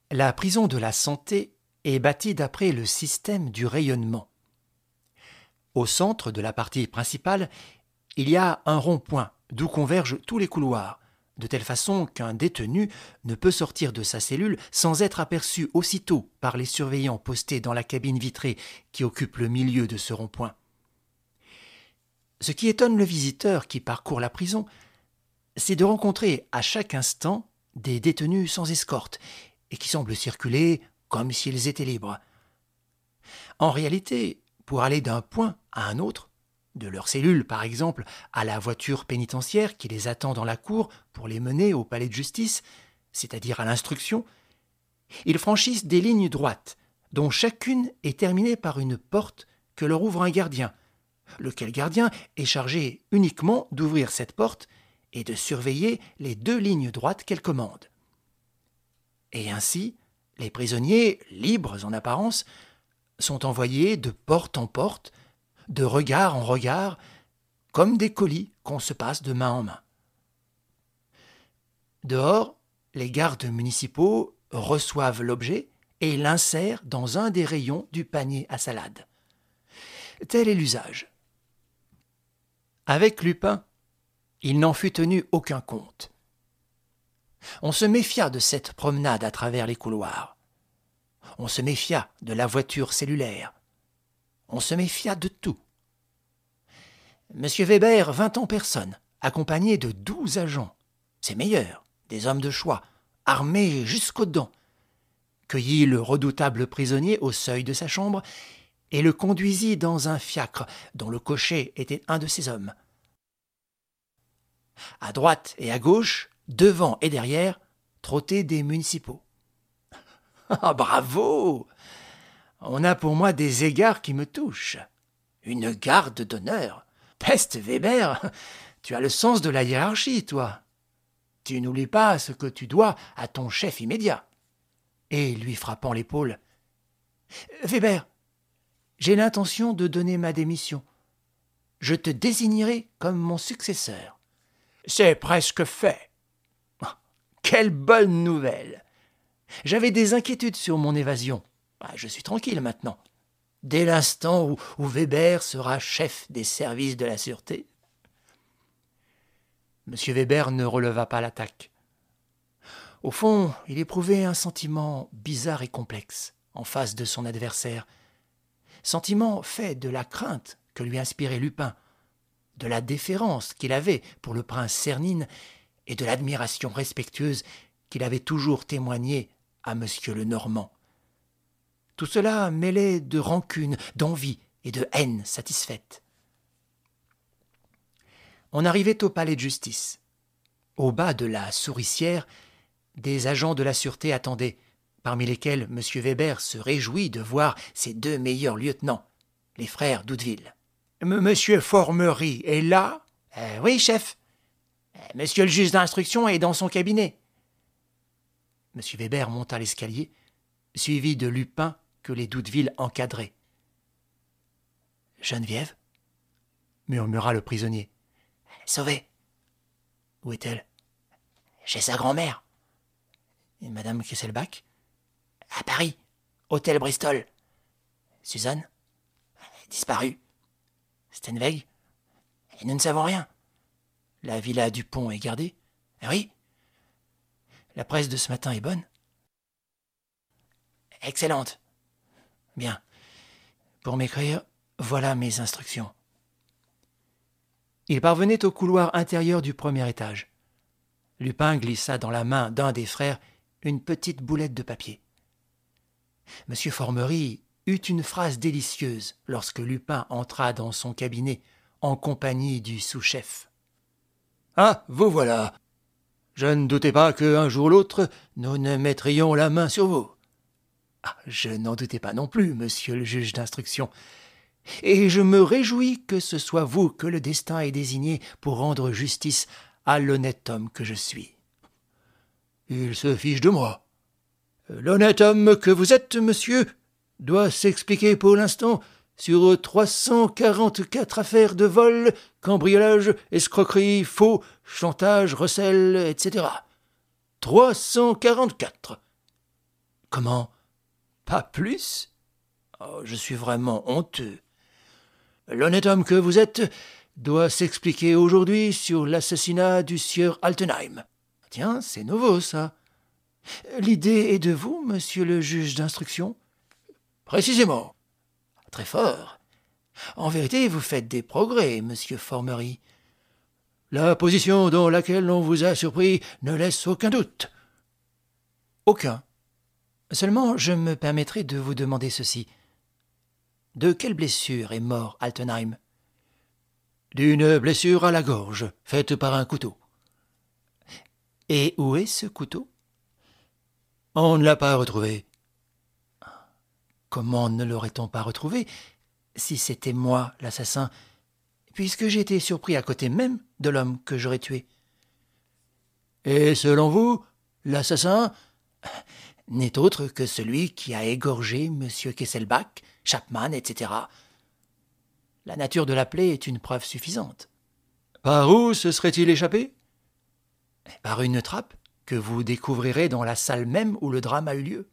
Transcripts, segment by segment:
La prison de la Santé est bâtie d'après le système du rayonnement. Au centre de la partie principale, il y a un rond-point d'où convergent tous les couloirs, de telle façon qu'un détenu ne peut sortir de sa cellule sans être aperçu aussitôt par les surveillants postés dans la cabine vitrée qui occupe le milieu de ce rond-point. Ce qui étonne le visiteur qui parcourt la prison, c'est de rencontrer à chaque instant des détenus sans escorte et qui semblent circuler comme s'ils étaient libres. En réalité, pour aller d'un point à un autre, de leur cellule par exemple à la voiture pénitentiaire qui les attend dans la cour pour les mener au palais de justice, c'est-à-dire à l'instruction, ils franchissent des lignes droites dont chacune est terminée par une porte que leur ouvre un gardien, lequel gardien est chargé uniquement d'ouvrir cette porte et de surveiller les 2 lignes droites qu'elle commande. Et ainsi, les prisonniers, libres en apparence, sont envoyés de porte en porte, de regard en regard, comme des colis qu'on se passe de main en main. Dehors, les gardes municipaux reçoivent l'objet et l'insèrent dans un des rayons du panier à salade. Tel est l'usage. Avec Lupin, il n'en fut tenu aucun compte. On se méfia de cette promenade à travers les couloirs. On se méfia de la voiture cellulaire. On se méfia de tout. M. Weber vint en personne, accompagné de 12 agents, ses meilleurs, des hommes de choix, armés jusqu'aux dents, cueillit le redoutable prisonnier au seuil de sa chambre et le conduisit dans un fiacre dont le cocher était un de ses hommes. À droite et à gauche, devant et derrière, trottaient des municipaux. Ah, bravo! On a pour moi des égards qui me touchent. Une garde d'honneur. Peste, Weber, tu as le sens de la hiérarchie, toi. Tu n'oublies pas ce que tu dois à ton chef immédiat. Et lui frappant l'épaule. Weber, j'ai l'intention de donner ma démission. Je te désignerai comme mon successeur. C'est presque fait. Quelle bonne nouvelle! J'avais des inquiétudes sur mon évasion. Je suis tranquille maintenant. Dès l'instant où Weber sera chef des services de la sûreté. M. Weber ne releva pas l'attaque. Au fond, il éprouvait un sentiment bizarre et complexe en face de son adversaire. Sentiment fait de la crainte que lui inspirait Lupin, de la déférence qu'il avait pour le prince Cernine et de l'admiration respectueuse qu'il avait toujours témoignée à M. Lenormand. Tout cela mêlait de rancune, d'envie et de haine satisfaite. On arrivait au palais de justice. Au bas de la souricière, des agents de la sûreté attendaient, parmi lesquels M. Weber se réjouit de voir ses 2 meilleurs lieutenants, les frères d'Oudeville. « Monsieur Formerie est là ?»« Oui, chef. Monsieur le juge d'instruction est dans son cabinet. » M. Weber monta l'escalier, suivi de Lupin que les d'Oudeville encadraient. « Geneviève ?» murmura le prisonnier. « Sauvée. »« Où est-elle ?»« Chez sa grand-mère. »« Et Madame Kesselbach ?»« À Paris, hôtel Bristol. »« Suzanne ?»« Disparue. »« Steinweg ?»« Nous ne savons rien. »« La villa du Pont est gardée. »« Oui. » La presse de ce matin est bonne ? Excellente. Bien. Pour m'écrire, voilà mes instructions. Il parvenait au couloir intérieur du premier étage. Lupin glissa dans la main d'un des frères une petite boulette de papier. M. Formerie eut une phrase délicieuse lorsque Lupin entra dans son cabinet en compagnie du sous-chef. « Ah, vous voilà. Je ne doutais pas qu'un jour ou l'autre, nous ne mettrions la main sur vous. » Je n'en doutais pas non plus, monsieur le juge d'instruction. Et je me réjouis que ce soit vous que le destin ait désigné pour rendre justice à l'honnête homme que je suis. Il se fiche de moi. L'honnête homme que vous êtes, monsieur, doit s'expliquer pour l'instant sur 344 affaires de vol, cambriolage, escroquerie, faux, chantage, recel, etc. 344. Comment? Pas plus? Oh, je suis vraiment honteux. L'honnête homme que vous êtes doit s'expliquer aujourd'hui sur l'assassinat du sieur Altenheim. Tiens, c'est nouveau, ça. L'idée est de vous, monsieur le juge d'instruction? Précisément. Très fort. En vérité, vous faites des progrès, monsieur Formery. La position dans laquelle on vous a surpris ne laisse aucun doute. Aucun. Seulement, je me permettrai de vous demander ceci. De quelle blessure est mort Altenheim? D'une blessure à la gorge, faite par un couteau. Et où est ce couteau? On ne l'a pas retrouvé. Comment ne l'aurait-on pas retrouvé si c'était moi l'assassin, puisque j'ai été surpris à côté même de l'homme que j'aurais tué? Et selon vous, l'assassin n'est autre que celui qui a égorgé M. Kesselbach, Chapman, etc. La nature de la plaie est une preuve suffisante. Par où se serait-il échappé? Par une trappe que vous découvrirez dans la salle même où le drame a eu lieu.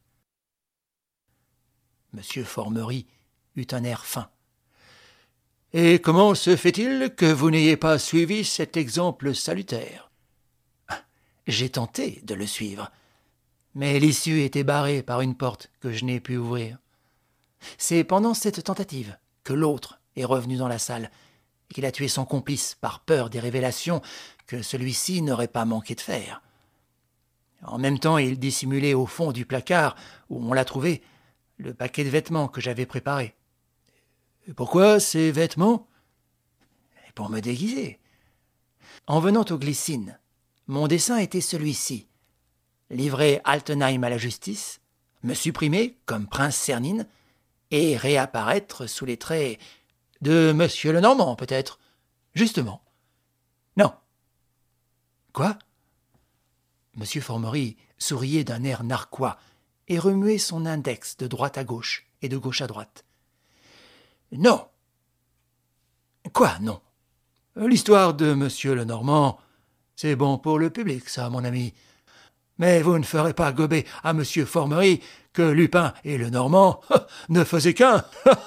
M. Formery eut un air fin. Et comment se fait-il que vous n'ayez pas suivi cet exemple salutaire? J'ai tenté de le suivre, mais l'issue était barrée par une porte que je n'ai pu ouvrir. C'est pendant cette tentative que l'autre est revenu dans la salle et qu'il a tué son complice par peur des révélations que celui-ci n'aurait pas manqué de faire. En même temps, il dissimulait au fond du placard où on l'a trouvé le paquet de vêtements que j'avais préparé. Et pourquoi ces vêtements? Pour me déguiser. En venant aux Glycines, mon dessein était celui-ci. Livrer Altenheim à la justice, me supprimer comme prince Cernine et réapparaître sous les traits de Monsieur Lenormand, peut-être. Justement. Non. Quoi? Monsieur Formery souriait d'un air narquois et remuait son index de droite à gauche et de gauche à droite. Non. Quoi, non? L'histoire de Monsieur Lenormand, c'est bon pour le public, ça, mon ami. Mais vous ne ferez pas gober à Monsieur Formery que Lupin et Lenormand ne faisaient qu'un.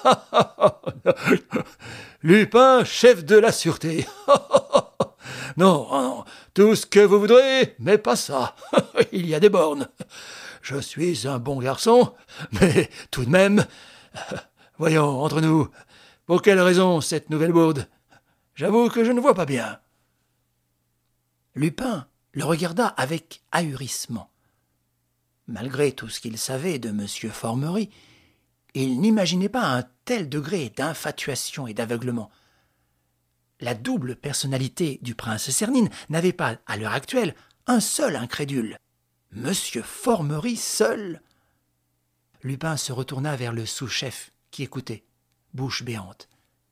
Lupin, chef de la sûreté. Non, non, tout ce que vous voudrez, mais pas ça. Il y a des bornes. Je suis un bon garçon, mais tout de même... Voyons, entre nous, pour quelle raison cette nouvelle bourde? J'avoue que je ne vois pas bien. Lupin le regarda avec ahurissement. Malgré tout ce qu'il savait de M. Formery, il n'imaginait pas un tel degré d'infatuation et d'aveuglement. La double personnalité du prince Cernine n'avait pas, à l'heure actuelle, un seul incrédule. M. Formery seul. Lupin se retourna vers le sous-chef qui écoutait, bouche béante.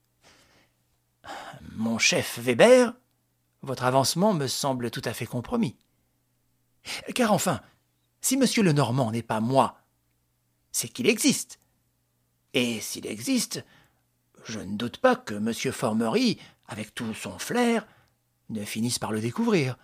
« Mon chef Weber, votre avancement me semble tout à fait compromis. Car enfin, si M. Lenormand n'est pas moi, c'est qu'il existe. Et s'il existe, je ne doute pas que M. Formery, avec tout son flair, ne finisse par le découvrir.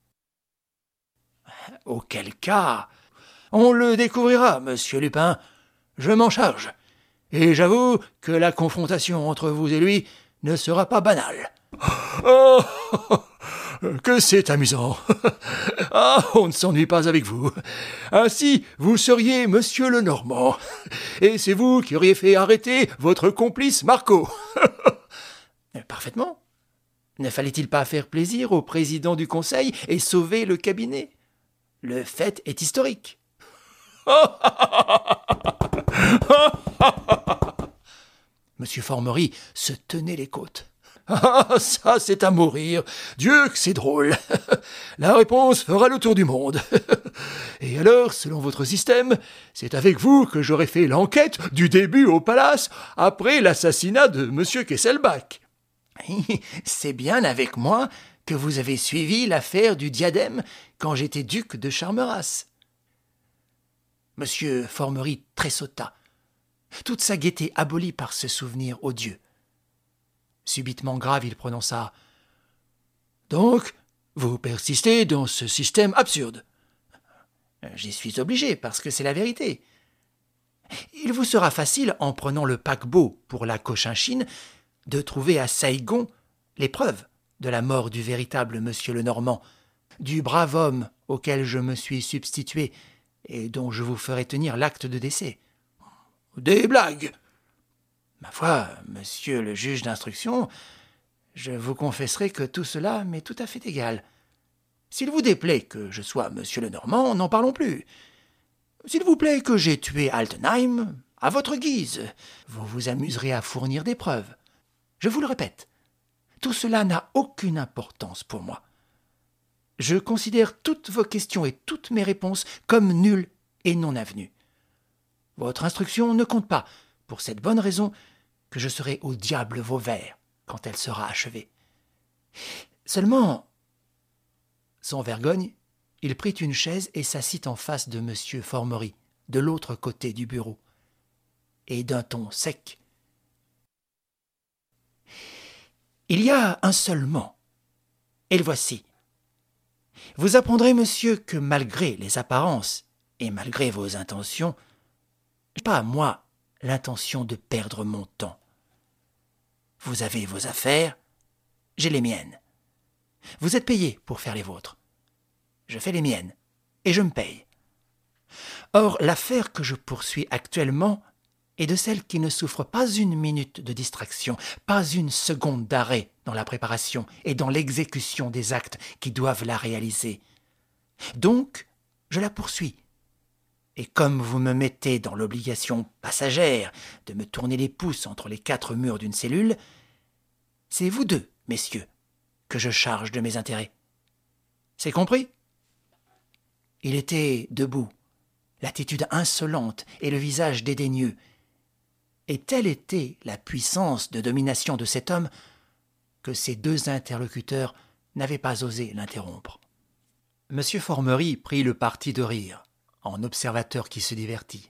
Auquel cas, on le découvrira, Monsieur Lupin. Je m'en charge. Et j'avoue que la confrontation entre vous et lui ne sera pas banale. Oh, que c'est amusant. Ah, on ne s'ennuie pas avec vous. Ainsi, vous seriez Monsieur Lenormand. Et c'est vous qui auriez fait arrêter votre complice Marco. Parfaitement. Ne fallait-il pas faire plaisir au président du conseil et sauver le cabinet? Le fait est historique. Monsieur Formery se tenait les côtes. Ah, ça, c'est à mourir. Dieu que c'est drôle. La réponse fera le tour du monde. Et alors, selon votre système, c'est avec vous que j'aurais fait l'enquête du début au palace après l'assassinat de Monsieur Kesselbach. C'est bien avec moi que vous avez suivi l'affaire du diadème quand j'étais duc de Charmeras. Monsieur Formery tressauta, toute sa gaieté abolie par ce souvenir odieux. Subitement grave, il prononça « Donc, vous persistez dans ce système absurde ?» J'y suis obligé parce que c'est la vérité. Il vous sera facile, en prenant le paquebot pour la Cochinchine, de trouver à Saigon les preuves de la mort du véritable monsieur Lenormand, du brave homme auquel je me suis substitué et dont je vous ferai tenir l'acte de décès. Des blagues! Ma foi, monsieur le juge d'instruction, je vous confesserai que tout cela m'est tout à fait égal. S'il vous déplaît que je sois monsieur Lenormand, n'en parlons plus. S'il vous plaît que j'ai tué Altenheim, à votre guise, vous vous amuserez à fournir des preuves. Je vous le répète, tout cela n'a aucune importance pour moi. Je considère toutes vos questions et toutes mes réponses comme nulles et non avenues. Votre instruction ne compte pas, pour cette bonne raison que je serai au diable Vauvert quand elle sera achevée. Seulement, sans vergogne, il prit une chaise et s'assit en face de M. Formerie, de l'autre côté du bureau, et d'un ton sec. « Il y a un seul mot, et le voici. Vous apprendrez, monsieur, que malgré les apparences et malgré vos intentions, je n'ai pas, moi, l'intention de perdre mon temps. Vous avez vos affaires, j'ai les miennes. Vous êtes payé pour faire les vôtres. Je fais les miennes, et je me paye. Or, l'affaire que je poursuis actuellement est de celle qui ne souffre pas une minute de distraction, pas une seconde d'arrêt dans la préparation et dans l'exécution des actes qui doivent la réaliser. Donc, je la poursuis. Et comme vous me mettez dans l'obligation passagère de me tourner les pouces entre les 4 murs d'une cellule, c'est vous deux, messieurs, que je charge de mes intérêts. C'est compris ? Il était debout, l'attitude insolente et le visage dédaigneux. Et telle était la puissance de domination de cet homme que ses 2 interlocuteurs n'avaient pas osé l'interrompre. M. Formerie prit le parti de rire, en observateur qui se divertit.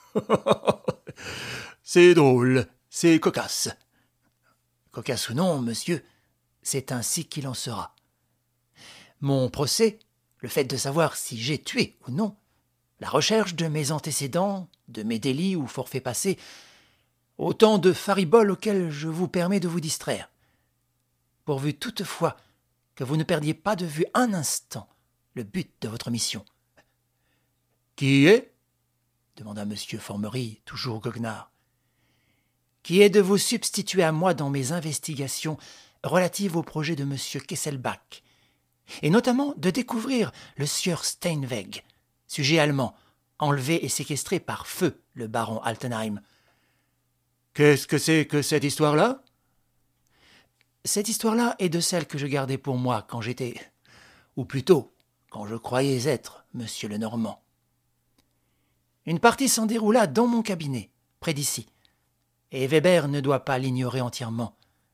« C'est drôle, c'est cocasse. » « Cocasse ou non, monsieur, c'est ainsi qu'il en sera. Mon procès, le fait de savoir si j'ai tué ou non, la recherche de mes antécédents, de mes délits ou forfaits passés, autant de fariboles auxquels je vous permets de vous distraire. Pourvu toutefois que vous ne perdiez pas de vue un instant le but de votre mission. »« Qui est ?» demanda M. Formerie, toujours goguenard. « Qui est de vous substituer à moi dans mes investigations relatives au projet de M. Kesselbach, et notamment de découvrir le sieur Steinweg, sujet allemand, enlevé et séquestré par feu le baron Altenheim. »« Qu'est-ce que c'est que cette histoire-là » ?»« Cette histoire-là est de celle que je gardais pour moi quand j'étais, ou plutôt, quand je croyais être monsieur Lenormand. Une partie s'en déroula dans mon cabinet, près d'ici, et Weber ne doit pas l'ignorer entièrement.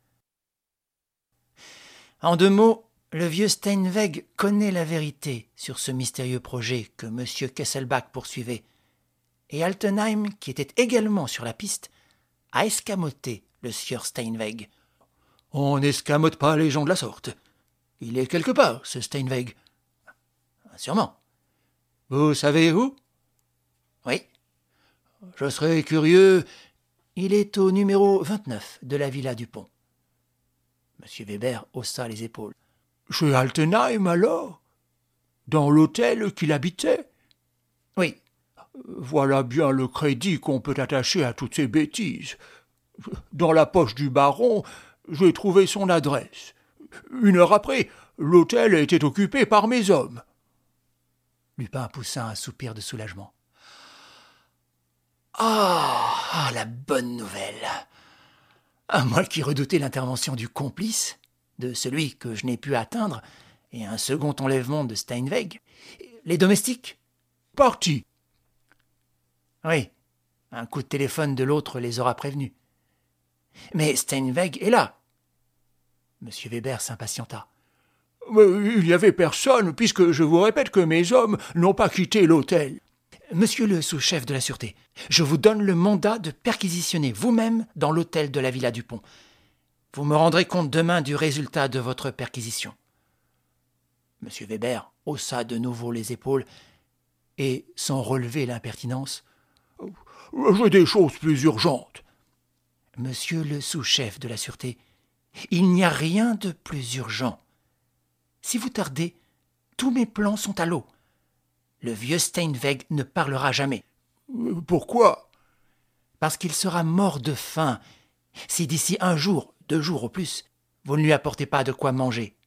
En 2 mots, le vieux Steinweg connaît la vérité sur ce mystérieux projet que M. Kesselbach poursuivait, et Altenheim, qui était également sur la piste, a escamoté le sieur Steinweg. « On n'escamote pas les gens de la sorte. Il est quelque part, ce Steinweg. »« Sûrement. »« Vous savez où ?»« Oui. »« Je serais curieux. Il est au numéro 29 de la villa du Pont. » M. Weber haussa les épaules. « Chez Altenheim, alors ? Dans l'hôtel qu'il habitait ? » ?»« Oui. »« Voilà bien le crédit qu'on peut attacher à toutes ces bêtises. Dans la poche du baron, j'ai trouvé son adresse. 1 heure après, l'hôtel était occupé par mes hommes. » Lupin poussa un soupir de soulagement. « Ah, la bonne nouvelle ! À moi qui redoutais l'intervention du complice, de celui que je n'ai pu atteindre, et un second enlèvement de Steinweg. Les domestiques ? Partis. Oui, un coup de téléphone de l'autre les aura prévenus. Mais Steinweg est là. M. Weber s'impatienta. Mais il n'y avait personne, puisque je vous répète que mes hommes n'ont pas quitté l'hôtel. Monsieur le sous-chef de la sûreté, je vous donne le mandat de perquisitionner vous-même dans l'hôtel de la Villa du Pont. Vous me rendrez compte demain du résultat de votre perquisition. M. Weber haussa de nouveau les épaules et, sans relever l'impertinence, « J'ai des choses plus urgentes. » Monsieur le sous-chef de la sûreté, il n'y a rien de plus urgent. Si vous tardez, tous mes plans sont à l'eau. Le vieux Steinweg ne parlera jamais. Pourquoi ? Parce qu'il sera mort de faim si d'ici 1 jour, 2 jours au plus, vous ne lui apportez pas de quoi manger.